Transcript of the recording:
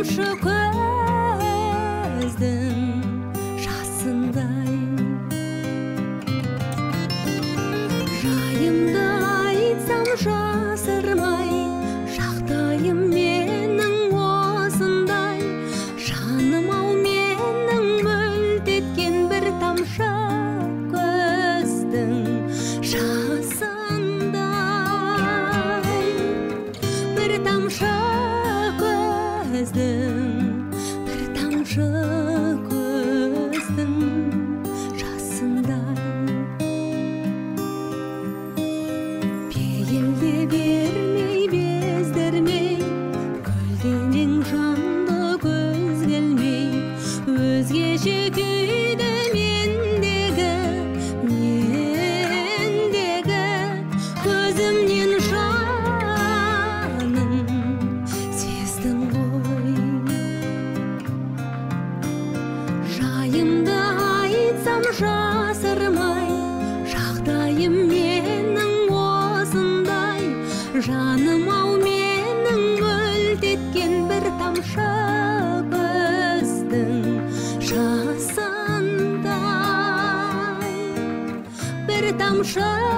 тамшы көздің жасындай жайымды айтсам жасырмай шақтайым менің осындай жаным-ау менің мөлт еткен бір тамшы көздің жасындай бір тамшы көздің бір тамшы көздің жасындай пейілде бермей бездірмей көлденең жанды көз келмей өзгеше күйді мендегі көзімнен жаным сездің ғой жайымды айтсам жасырмай жағдайым менің осындай жаным-ау менің мөлт еткен бір тамшы көздің жасындай бір тамшы